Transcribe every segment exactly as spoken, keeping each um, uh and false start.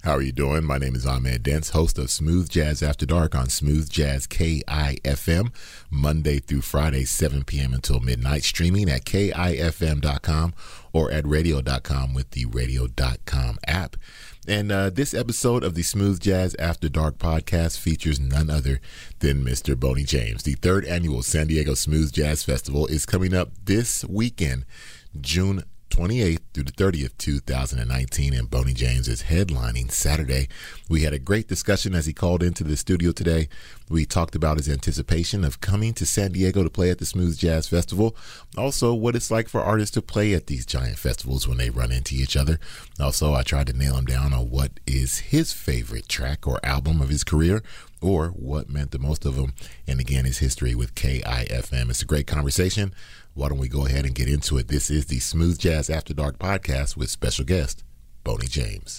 How are you doing? My name is Ahmed Dents, host of Smooth Jazz After Dark on Smooth Jazz K I F M, Monday through Friday, seven p.m. until midnight, streaming at K I F M dot com or at radio dot com with the radio dot com app. And uh, this episode of the Smooth Jazz After Dark podcast features none other than Mister Boney James. The third annual San Diego Smooth Jazz Festival is coming up this weekend, June twenty-eighth through the thirtieth, two thousand nineteen, and Boney James is headlining Saturday. We had a great discussion as he called into the studio today. We talked about his anticipation of coming to San Diego to play at the Smooth Jazz Festival. Also, what it's like for artists to play at these giant festivals when they run into each other. Also, I tried to nail him down on what is his favorite track or album of his career, or what meant the most of him, and again, his history with K I F M. It's a great conversation. Why don't we go ahead and get into it? This is the Smooth Jazz After Dark podcast with special guest, Boney James.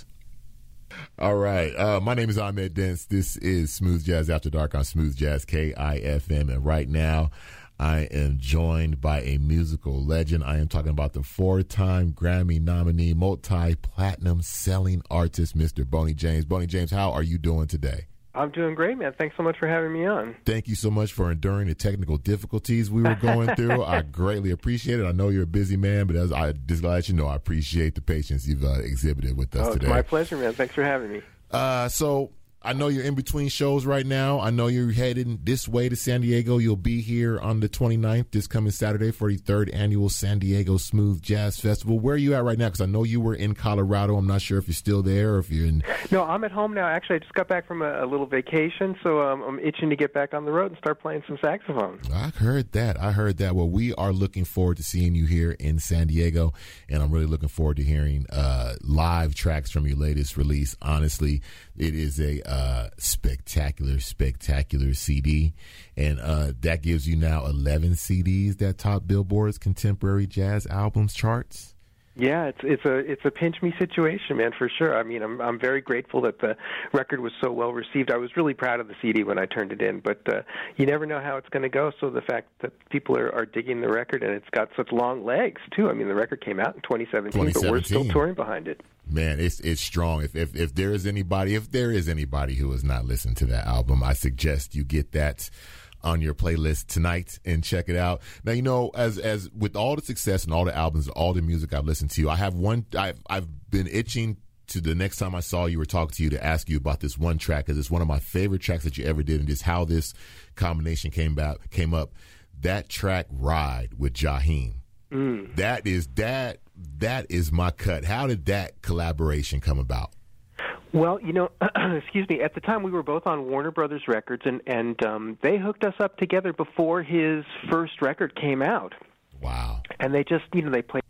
All right. Uh, my name is Ahmed Dents. This is Smooth Jazz After Dark on Smooth Jazz K I F M. And right now, I am joined by a musical legend. I am talking about the four-time Grammy nominee, multi-platinum selling artist, Mister Boney James. Boney James, how are you doing today? I'm doing great, man. Thanks so much for having me on. Thank you so much for enduring the technical difficulties we were going through. I greatly appreciate it. I know you're a busy man, but as I just let you know, I appreciate the patience you've uh, exhibited with us oh, today. It's my pleasure, man. Thanks for having me. Uh, so I know you're in between shows right now. I know you're heading this way to San Diego. You'll be here on the twenty-ninth, this coming Saturday, for the third annual San Diego Smooth Jazz Festival. Where are you at right now? Because I know you were in Colorado. I'm not sure if you're still there or if you're in... No, I'm at home now. Actually, I just got back from a, a little vacation, so um, I'm itching to get back on the road and start playing some saxophone. I heard that. I heard that. Well, we are looking forward to seeing you here in San Diego, and I'm really looking forward to hearing uh, live tracks from your latest release. Honestly, it is a uh, spectacular, spectacular C D, and uh, that gives you now eleven C Ds that top Billboard's contemporary jazz albums charts. Yeah, it's it's a it's a pinch me situation, man, for sure. I mean, I'm I'm very grateful that the record was so well received. I was really proud of the C D when I turned it in, but uh, you never know how it's going to go. So the fact that people are, are digging the record, and it's got such long legs too. I mean, the record came out in twenty seventeen, but we're still touring behind it. Man, it's it's strong. If if if there is anybody, if there is anybody who has not listened to that album, I suggest you get that on your playlist tonight and check it out. Now, you know, as as with all the success and all the albums, all the music I've listened to, I have one. I've I've been itching to the next time I saw you or talked to you to ask you about this one track, because it's one of my favorite tracks that you ever did, and just how this combination came about came up. That track, "Ride" with Jaheim. Mm. That is that that is my cut. How did that collaboration come about? Well, you know, excuse me, at the time we were both on Warner Brothers Records, and, and um, they hooked us up together before his first record came out. Wow. And they just, you know, they played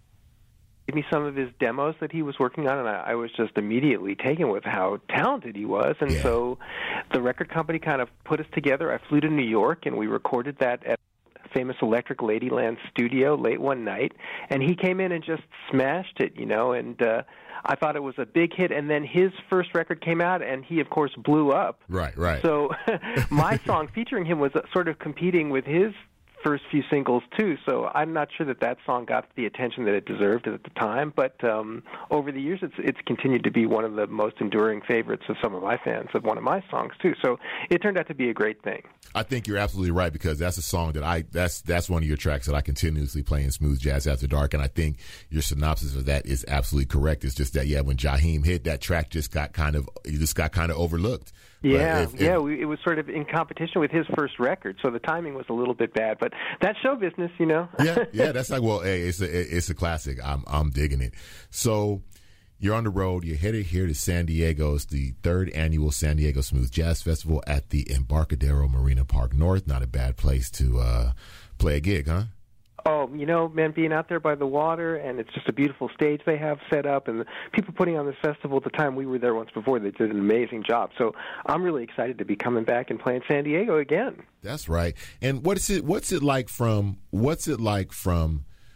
me some of his demos that he was working on, and I, I was just immediately taken with how talented he was. And yeah. so the record company kind of put us together. I flew to New York, and we recorded that at famous Electric Ladyland studio late one night, and he came in and just smashed it, you know, and uh, I thought it was a big hit. And then his first record came out, and he, of course, blew up. Right, right. So my song featuring him was sort of competing with his first few singles, too. So I'm not sure that that song got the attention that it deserved at the time. But um, over the years, it's it's continued to be one of the most enduring favorites of some of my fans of one of my songs, too. So it turned out to be a great thing. I think you're absolutely right, because that's a song that I that's that's one of your tracks that I continuously play in Smooth Jazz After Dark, and I think your synopsis of that is absolutely correct. It's just that, yeah, when Jaheim hit, that track just got kind of it just got kind of overlooked. Yeah, if, if, yeah, we, it was sort of in competition with his first record, so the timing was a little bit bad. But that's show business, you know. yeah, yeah, that's like, well, hey, it's a it's a classic. I'm I'm digging it. So you're on the road. You're headed here to San Diego. It's the third annual San Diego Smooth Jazz Festival at the Embarcadero Marina Park North. Not a bad place to uh, play a gig, huh? Oh, you know, man, being out there by the water, and it's just a beautiful stage they have set up, and the people putting on this festival at the time we were there once before, they did an amazing job. So I'm really excited to be coming back and playing San Diego again. That's right. And what is it? What's it like from? What's it like from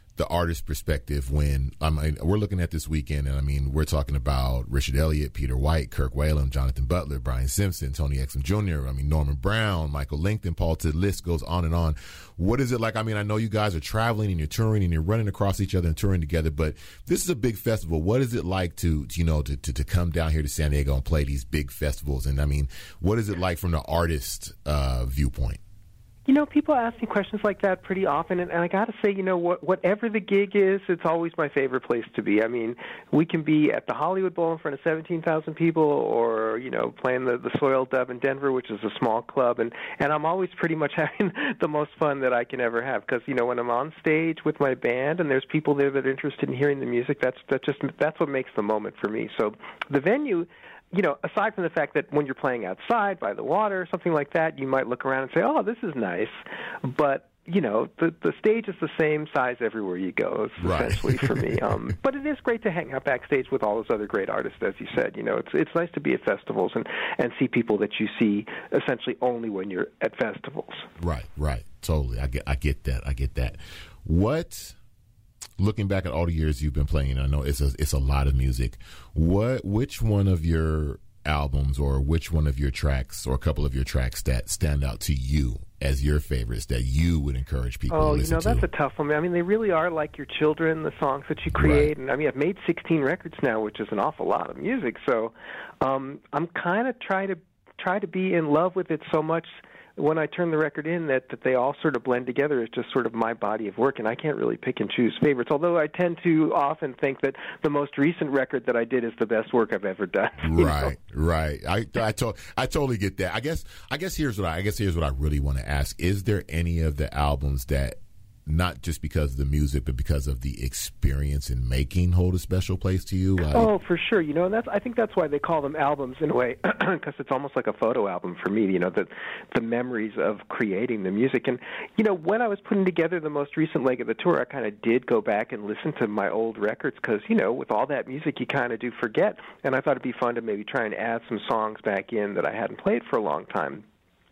the artist perspective when I mean, we're looking at this weekend, and I mean, we're talking about Richard Elliott, Peter White, Kirk Whalum, Jonathan Butler, Brian Simpson, Tony Exum Junior I mean, Norman Brown, Michael Langton, Paul Tidd, the list goes on and on. What is it like? I mean, I know you guys are traveling and you're touring and you're running across each other and touring together, but this is a big festival. What is it like to, you know, to, to, to come down here to San Diego and play these big festivals? And I mean, what is it like from the artist uh, viewpoint? You know, people ask me questions like that pretty often, and, and I got to say, you know, what, whatever the gig is, it's always my favorite place to be. I mean, we can be at the Hollywood Bowl in front of seventeen thousand people, or, you know, playing the, the Soil Dub in Denver, which is a small club, and, and I'm always pretty much having the most fun that I can ever have, because, you know, when I'm on stage with my band and there's people there that are interested in hearing the music, that's, that's just, that's what makes the moment for me. So the venue, you know, aside from the fact that when you're playing outside by the water or something like that, you might look around and say, oh, this is nice. But, you know, the the stage is the same size everywhere you go, right. essentially, for me. Um, but it is great to hang out backstage with all those other great artists, as you said. You know, it's it's nice to be at festivals and, and see people that you see essentially only when you're at festivals. Right, right. Totally. I get, I get that. I get that. What... Looking back at all the years you've been playing, I know it's a it's a lot of music. What which one of your albums or which one of your tracks or a couple of your tracks that stand out to you as your favorites that you would encourage people oh, to listen you know, that's to? a tough one. I mean, they really are like your children, the songs that you create. Right. And I mean, I've made sixteen records now, which is an awful lot of music. So um, I'm kind of trying to try to be in love with it so much when I turn the record in that, that they all sort of blend together as just sort of my body of work, and I can't really pick and choose favorites, although I tend to often think that the most recent record that I did is the best work I've ever done. Right, know? right. I I, to, I totally get that. I guess I guess here's what I, I guess here's what I really want to ask. Is there any of the albums that, not just because of the music, but because of the experience in making, hold a special place to you? I, oh, for sure. You know, and that's I think that's why they call them albums in a way, because it's almost like a photo album for me. You know, the the memories of creating the music. And you know, when I was putting together the most recent leg of the tour, I kind of did go back and listen to my old records, because you know, with all that music, you kind of do forget. And I thought it'd be fun to maybe try and add some songs back in that I hadn't played for a long time.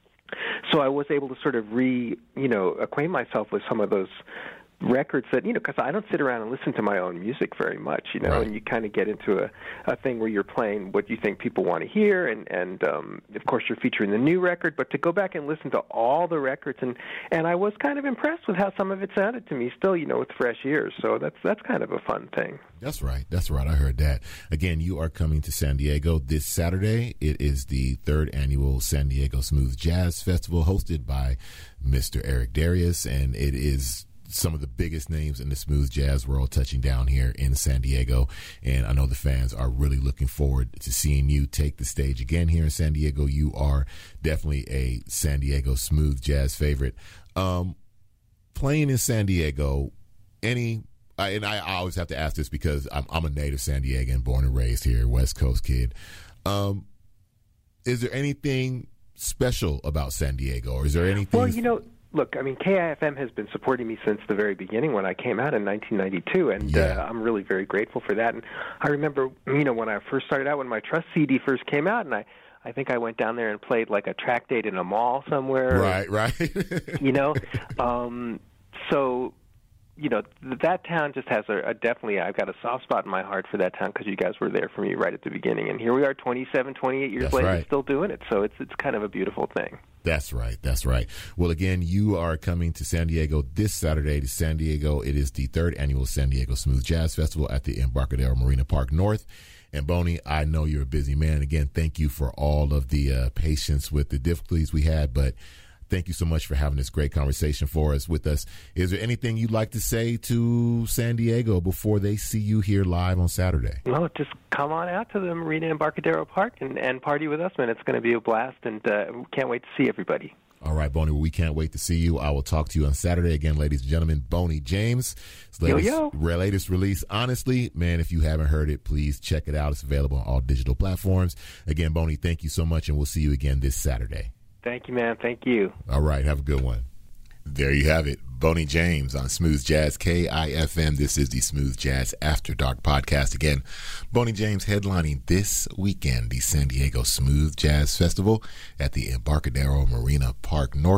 So I was able to sort of re, you know, acquaint myself with some of those records that, you know, because I don't sit around and listen to my own music very much, you know, right. and you kind of get into a, a thing where you're playing what you think people want to hear, and, and um, of course you're featuring the new record, but to go back and listen to all the records, and, and I was kind of impressed with how some of it sounded to me still, you know, with fresh ears, so that's that's kind of a fun thing. That's right, that's right, I heard that. Again, you are coming to San Diego this Saturday. It is the third annual San Diego Smooth Jazz Festival hosted by Mister Eric Darius, and it is some of the biggest names in the smooth jazz world touching down here in San Diego. And I know the fans are really looking forward to seeing you take the stage again here in San Diego. You are definitely a San Diego smooth jazz favorite. Um, playing in San Diego, any, I, and I, I always have to ask this because I'm, I'm a native San Diegan, born and raised here, West Coast kid. Um, is there anything special about San Diego, or is there anything? Well, you know, look, I mean, K I F M has been supporting me since the very beginning when I came out in nineteen ninety-two, and yeah. uh, I'm really very grateful for that. And I remember, you know, when I first started out, when my Trust C D first came out, and I, I think I went down there and played like a track date in a mall somewhere. Right, right. you know, um, so, you know, that town just has a, a definitely, I've got a soft spot in my heart for that town because you guys were there for me right at the beginning. And here we are twenty-seven, twenty-eight years That's later, right. still doing it. So it's it's kind of a beautiful thing. That's right. That's right. Well, again, you are coming to San Diego this Saturday to San Diego. It is the third annual San Diego Smooth Jazz Festival at the Embarcadero Marina Park North. And Boney, I know you're a busy man. Again, thank you for all of the uh, patience with the difficulties we had, but thank you so much for having this great conversation for us with us. Is there anything you'd like to say to San Diego before they see you here live on Saturday? Well, just come on out to the Marina Embarcadero Park and, and party with us, man. It's going to be a blast, and uh, can't wait to see everybody. All right, Boney, well, we can't wait to see you. I will talk to you on Saturday. Again, ladies and gentlemen, Boney James. His latest, yo, yo. latest release, Honestly. Man, if you haven't heard it, please check it out. It's available on all digital platforms. Again, Boney, thank you so much, and we'll see you again this Saturday. Thank you, man. Thank you. All right. Have a good one. There you have it. Boney James on Smooth Jazz K I F M. This is the Smooth Jazz After Dark podcast. Again, Boney James headlining this weekend the San Diego Smooth Jazz Festival at the Embarcadero Marina Park North.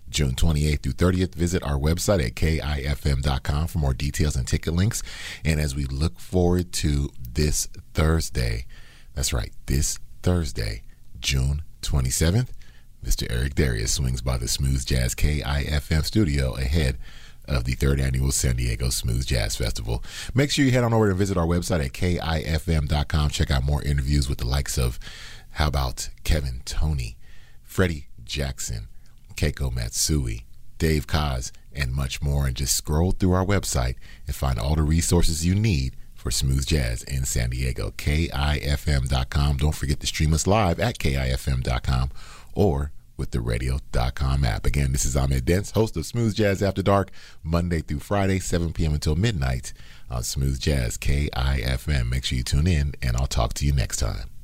June twenty-eighth through thirtieth. Visit our website at K I F M dot com for more details and ticket links. And as we look forward to this Thursday, that's right, this Thursday, June twenty-seventh, Mister Eric Darius swings by the Smooth Jazz K I F M studio ahead of the third annual San Diego Smooth Jazz Festival. Make sure you head on over and visit our website at K I F M dot com. Check out more interviews with the likes of, how about Kevin Toney, Freddie Jackson, Keiko Matsui, Dave Kaz, and much more. And just scroll through our website and find all the resources you need for smooth jazz in San Diego. K I F M dot com. Don't forget to stream us live at K I F M dot com or with the radio dot com app. Again, this is Ahmed Dents, host of Smooth Jazz After Dark, Monday through Friday, seven p.m. until midnight on Smooth Jazz K I F M. Make sure you tune in, and I'll talk to you next time.